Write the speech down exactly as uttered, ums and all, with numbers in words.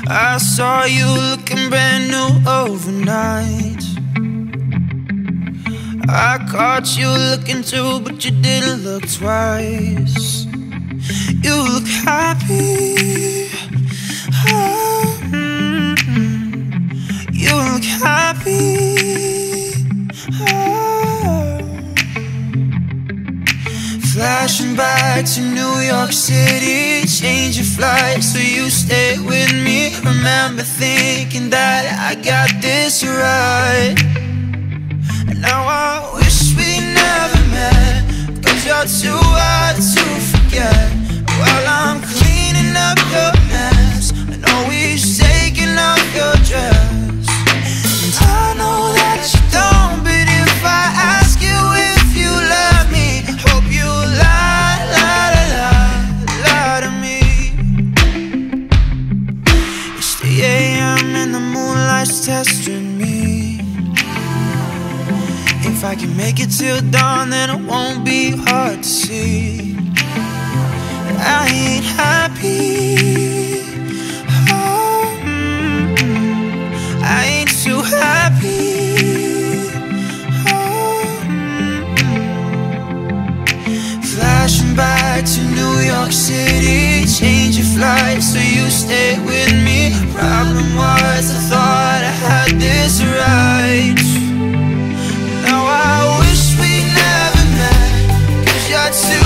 I saw you looking brand new overnight. I caught you looking too, but you didn't look twice. You look happy. Oh, mm-hmm. You look happy. Oh. Flashing back to New York City, change your flight so you stay with me. Remember thinking that I got this right. And now I wish we never met, 'cause you're too hard to forget. While I'm cleaning up your mess, and always taking off your dress. And I know that you don't, but if I ask you if you love me, hope you lie, lie, lie, lie to me. It's three A M and the moonlight's testing me. If I can make it till dawn, then it won't be hard to see that I ain't happy. Oh, mm-hmm. I ain't too happy. Oh, mm-hmm. Flashing back to New York City, change your flight so you stay with me. Problem was I thought I had this right. Now I wish we never met, 'cause you're too